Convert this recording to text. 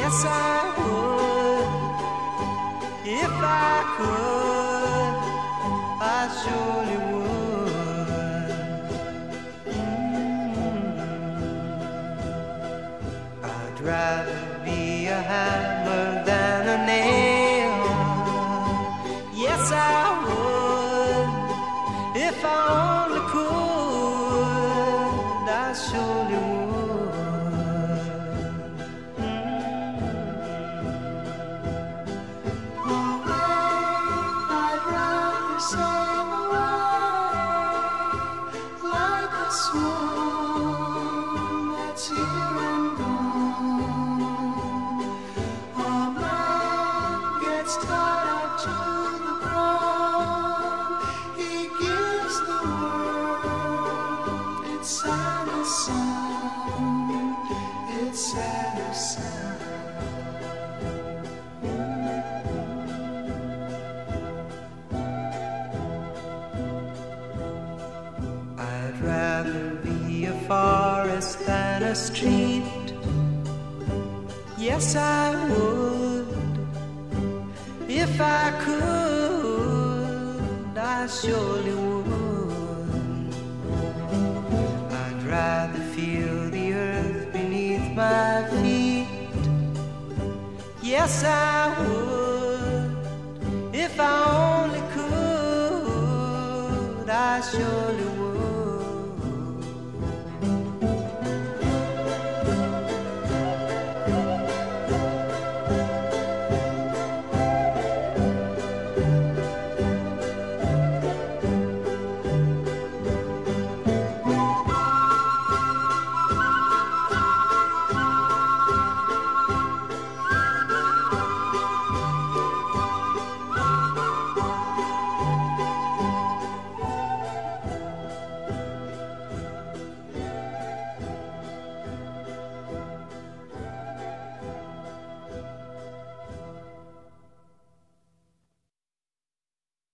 Yes, I would. If I could, I surely would. I'd rather be a hammer than a nail. Yes, I would. If I only could, I surely would. I'd rather be a forest than a street. Yes, I would. If I could, I surely would. I'd rather feel the earth beneath my feet. Yes, I would.